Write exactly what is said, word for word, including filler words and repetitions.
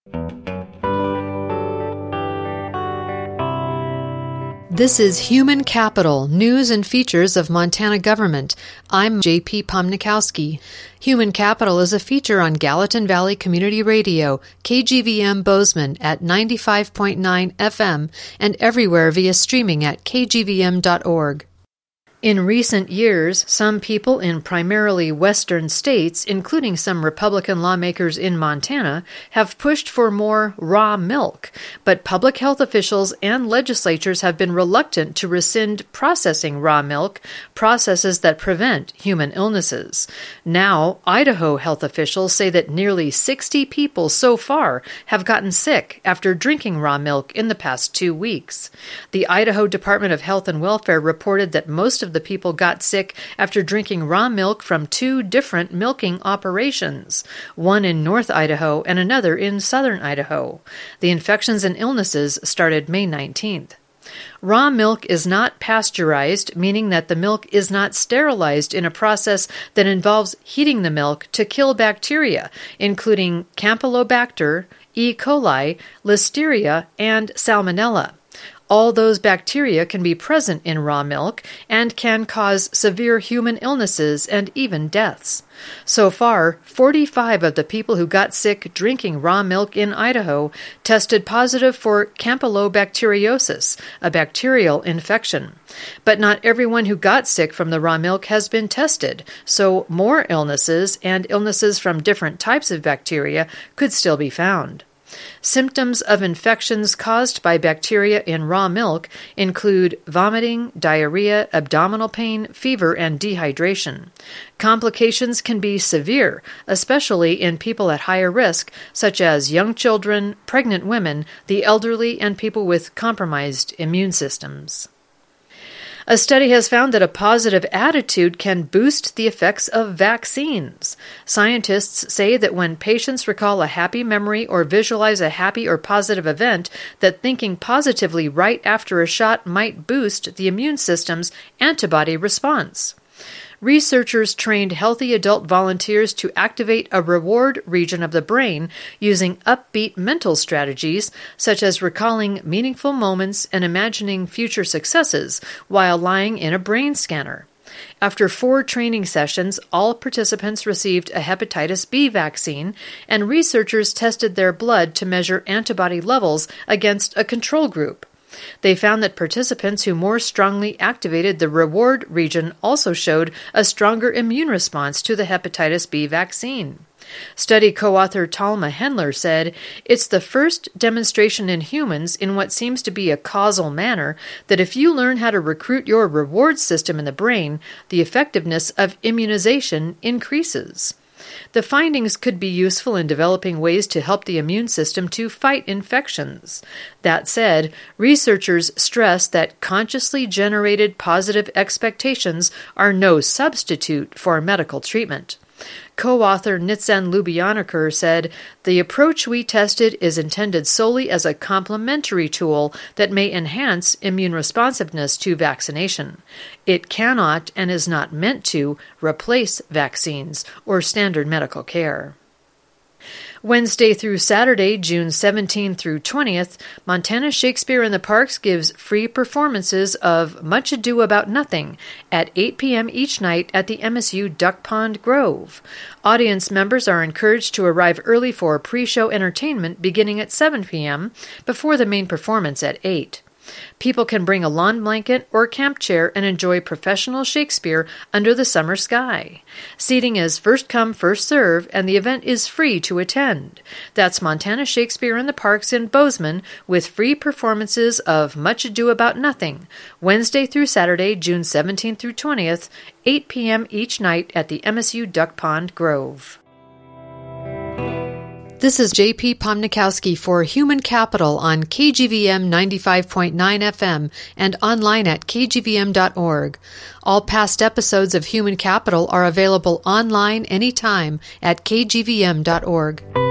This is Human Capital, News and Features of Montana Government. I'm J P Pomnikowski. Human Capital is a feature on Gallatin Valley Community Radio, K G V M Bozeman at ninety-five point nine F M, and everywhere via streaming at k g v m dot org. In recent years, some people in primarily western states, including some Republican lawmakers in Montana, have pushed for more raw milk, but public health officials and legislatures have been reluctant to rescind processing raw milk, processes that prevent human illnesses. Now, Idaho health officials say that nearly sixty people so far have gotten sick after drinking raw milk in the past two weeks. The Idaho Department of Health and Welfare reported that most of the people got sick after drinking raw milk from two different milking operations, one in North Idaho and another in Southern Idaho. The infections and illnesses started May nineteenth. Raw milk is not pasteurized, meaning that the milk is not sterilized in a process that involves heating the milk to kill bacteria, including Campylobacter, E. coli, Listeria, and Salmonella. All those bacteria can be present in raw milk and can cause severe human illnesses and even deaths. So far, forty-five of the people who got sick drinking raw milk in Idaho tested positive for Campylobacteriosis, a bacterial infection. But not everyone who got sick from the raw milk has been tested, so more illnesses and illnesses from different types of bacteria could still be found. Symptoms of infections caused by bacteria in raw milk include vomiting, diarrhea, abdominal pain, fever, and dehydration. Complications can be severe, especially in people at higher risk, such as young children, pregnant women, the elderly, and people with compromised immune systems. A study has found that a positive attitude can boost the effects of vaccines. Scientists say that when patients recall a happy memory or visualize a happy or positive event, that thinking positively right after a shot might boost the immune system's antibody response. Researchers trained healthy adult volunteers to activate a reward region of the brain using upbeat mental strategies, such as recalling meaningful moments and imagining future successes while lying in a brain scanner. After four training sessions, all participants received a hepatitis B vaccine, and researchers tested their blood to measure antibody levels against a control group. They found that participants who more strongly activated the reward region also showed a stronger immune response to the hepatitis B vaccine. Study co-author Talma Hendler said, "It's the first demonstration in humans in what seems to be a causal manner that if you learn how to recruit your reward system in the brain, the effectiveness of immunization increases." The findings could be useful in developing ways to help the immune system to fight infections. That said, researchers stress that consciously generated positive expectations are no substitute for medical treatment. Co-author Nitzan Lubyaneker said, "The approach we tested is intended solely as a complementary tool that may enhance immune responsiveness to vaccination. It cannot and is not meant to replace vaccines or standard medical care." Wednesday through Saturday, June seventeenth through twentieth, Montana Shakespeare in the Parks gives free performances of Much Ado About Nothing at eight p.m. each night at the M S U Duck Pond Grove. Audience members are encouraged to arrive early for pre-show entertainment beginning at seven p.m. before the main performance at eight. People can bring a lawn blanket or camp chair and enjoy professional Shakespeare under the summer sky. Seating is first come, first serve, and the event is free to attend. That's Montana Shakespeare in the Parks in Bozeman with free performances of Much Ado About Nothing, Wednesday through Saturday, June seventeenth through twentieth, eight p.m. each night at the M S U Duck Pond Grove. This is J P Pomnikowski for Human Capital on K G V M ninety-five point nine F M and online at k g v m dot org. All past episodes of Human Capital are available online anytime at k g v m dot org.